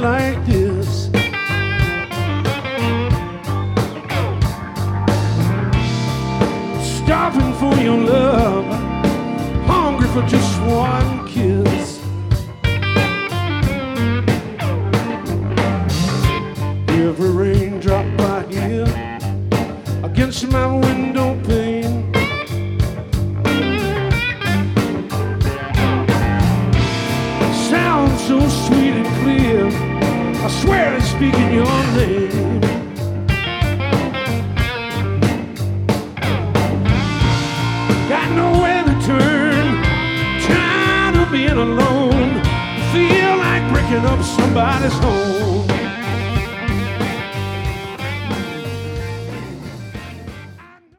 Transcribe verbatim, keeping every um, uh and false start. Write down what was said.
like this. Stopping for your love, hungry for just one kiss. Every raindrop I hear against my window pane sounds so sweet and clear. I swear it's speaking your name. Got nowhere to turn, tired of being alone. Feel like breaking up somebody's home.